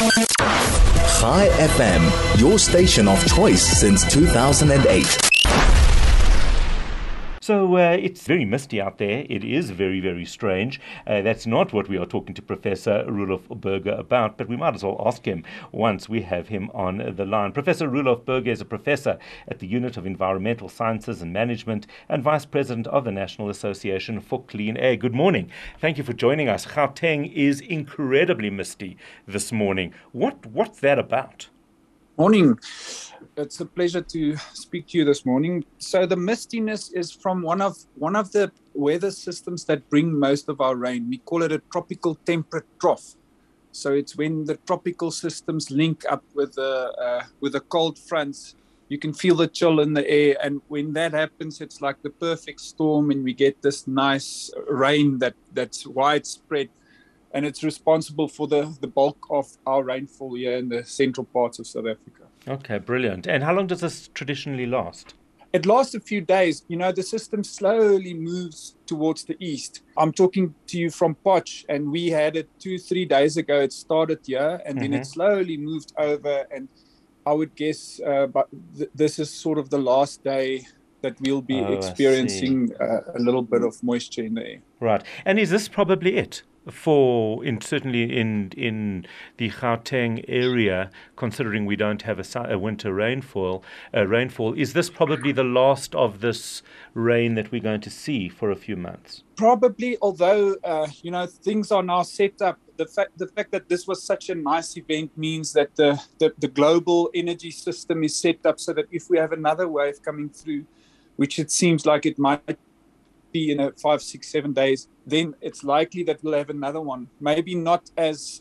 Chai FM, your station of choice since 2008. So it's very misty out there. It is very, very strange. That's not what we are talking to Professor Roelof Burger about, but we might as well ask him once we have him on the line. Professor Roelof Burger is a professor at the Unit of Environmental Sciences and Management and Vice President of the National Association for Clean Air. Good morning. Thank you for joining us. Gauteng is incredibly misty this morning. What's that about? Morning. It's a pleasure to speak to you this morning. So the mistiness is from one of the weather systems that bring most of our rain. We call it a tropical temperate trough. So it's when the tropical systems link up with the cold fronts. You can feel the chill in the air, and when that happens, it's like the perfect storm, and we get this nice rain that's widespread. And it's responsible for the bulk of our rainfall here in the central parts of South Africa. Okay, brilliant. And how long does this traditionally last? It lasts a few days. You know, the system slowly moves towards the east. I'm talking to you from Potch, and we had it 2-3 days ago. It started here, and then it slowly moved over. And I would guess this is sort of the last day that we'll be experiencing a little bit of moisture in the air. Right. And is this probably it? Certainly in the Gauteng area, considering we don't have a winter rainfall, is this probably the last of this rain that we're going to see for a few months? Probably, although things are now set up. The fact that this was such a nice event means that the global energy system is set up so that if we have another wave coming through, which it seems like it might be in 5, 6, 7 days, then it's likely that we'll have another one. Maybe not as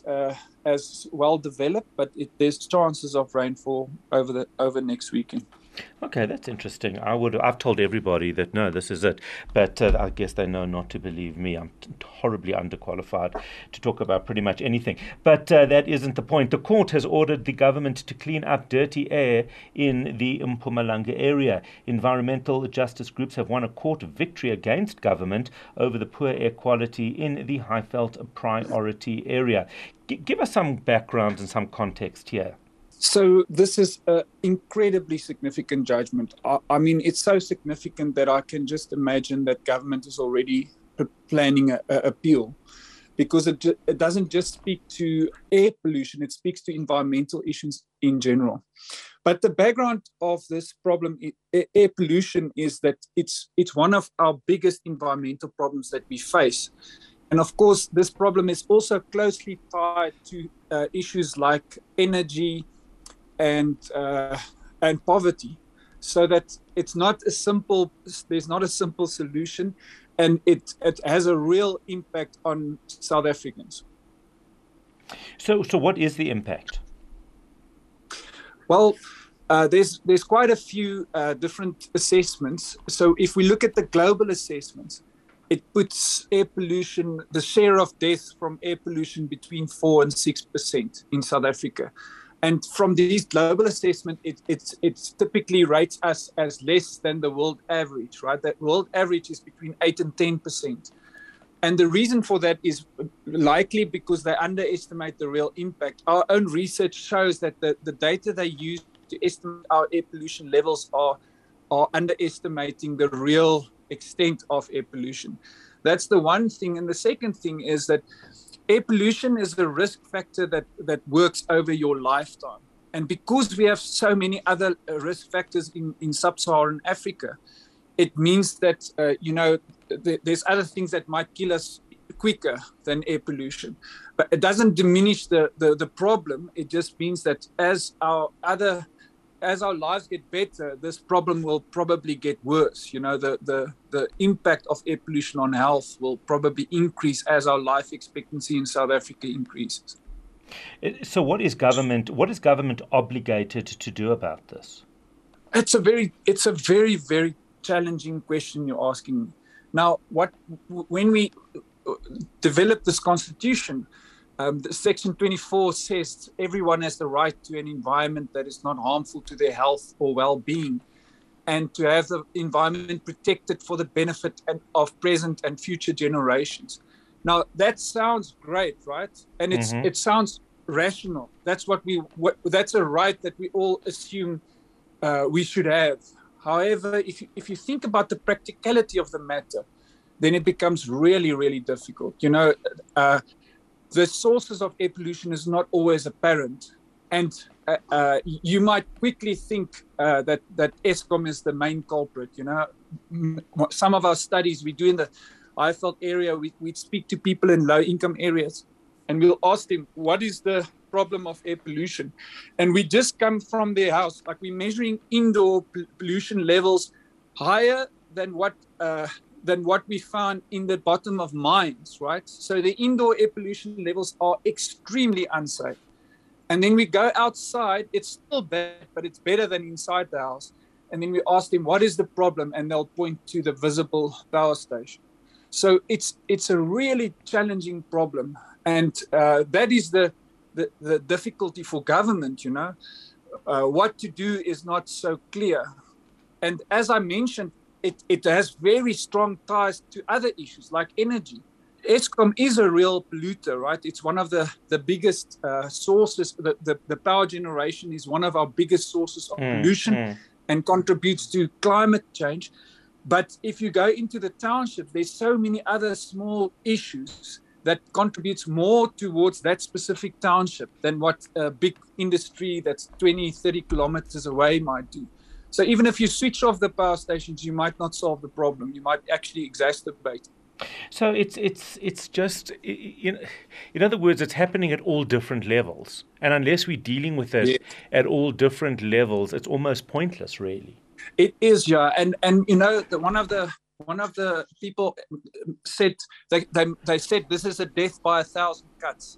well developed, but there's chances of rainfall over next weekend. Okay, that's interesting. I've told everybody that no, this is it, but I guess they know not to believe me. I'm horribly underqualified to talk about pretty much anything. But that isn't the point. The court has ordered the government to clean up dirty air in the Mpumalanga area. Environmental justice groups have won a court victory against government over the poor air quality in the Highveld priority area. Give us some background and some context here. So this is an incredibly significant judgment. I mean, it's so significant that I can just imagine that government is already planning an appeal, because it doesn't just speak to air pollution, it speaks to environmental issues in general. But the background of this problem, air pollution, is that it's one of our biggest environmental problems that we face. And of course, this problem is also closely tied to issues like energy, and poverty, so that there's not a simple solution, and it has a real impact on South Africans. So what is the impact? Well, there's quite a few different assessments. So if we look at the global assessments, it puts air pollution, the share of deaths from air pollution, between 4 and 6% in South Africa. And from these global assessment, it typically rates us as less than the world average, right? That world average is between 8 and 10%. And the reason for that is likely because they underestimate the real impact. Our own research shows that the data they use to estimate our air pollution levels are underestimating the real extent of air pollution. That's the one thing. And the second thing is that air pollution is a risk factor that works over your lifetime. And because we have so many other risk factors in sub-Saharan Africa, it means that, there's other things that might kill us quicker than air pollution. But it doesn't diminish the problem. It just means that as our lives get better, this problem will probably get worse. The impact of air pollution on health will probably increase as our life expectancy in South Africa increases. So what is government obligated to do about this? It's a very, very challenging question you're asking me. Now, when we developed this constitution, Section 24 says everyone has the right to an environment that is not harmful to their health or well-being, and to have the environment protected for the benefit of present and future generations. Now, that sounds great, right? And it sounds rational. That's that's a right that we all assume we should have. However, if you think about the practicality of the matter, then it becomes really, really difficult. The sources of air pollution is not always apparent, and you might quickly think that Eskom is the main culprit. Some of our studies we do in the Highveld area, we speak to people in low-income areas, and we'll ask them, what is the problem of air pollution? And we just come from their house, like we're measuring indoor pollution levels higher than what we found in the bottom of mines, right? So the indoor air pollution levels are extremely unsafe. And then we go outside, it's still bad, but it's better than inside the house. And then we ask them, what is the problem? And they'll point to the visible power station. So it's a really challenging problem. And that is the difficulty for government, What to do is not so clear. And as I mentioned, it has very strong ties to other issues like energy. Eskom is a real polluter, right? It's one of the biggest sources. The power generation is one of our biggest sources of pollution and contributes to climate change. But if you go into the township, there's so many other small issues that contributes more towards that specific township than what a big industry that's 20, 30 kilometers away might do. So even if you switch off the power stations, you might not solve the problem. You might actually exacerbate. So it's just, in other words, it's happening at all different levels. And unless we're dealing with it at all different levels, it's almost pointless, really. It is, yeah. And one of the people said, they said this is a death by 1,000 cuts.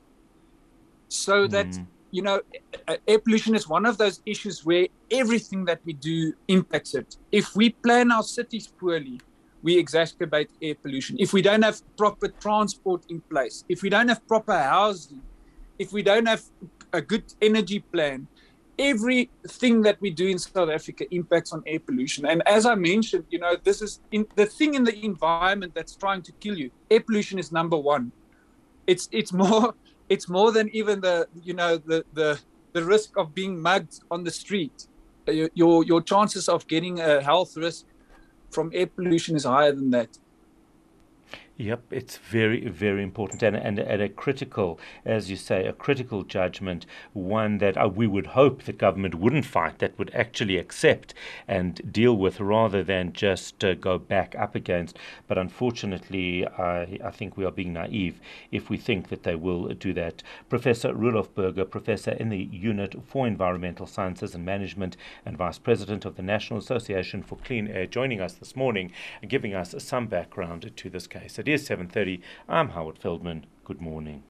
So that, air pollution is one of those issues where everything that we do impacts it. If we plan our cities poorly, we exacerbate air pollution. If we don't have proper transport in place, if we don't have proper housing, if we don't have a good energy plan, everything that we do in South Africa impacts on air pollution. And as I mentioned, this is the thing in the environment that's trying to kill you. Air pollution is number one. It's more than even the risk of being mugged on the street. Your chances of getting a health risk from air pollution is higher than that. Yep, it's very, very important and a critical, as you say, a critical judgment, one that we would hope the government wouldn't fight, that would actually accept and deal with rather than just go back up against. But unfortunately, I think we are being naive if we think that they will do that. Professor Roelof Burger, Professor in the Unit for Environmental Sciences and Management and Vice President of the National Association for Clean Air, joining us this morning and giving us some background to this case. It is 7:30. I'm Howard Feldman. Good morning.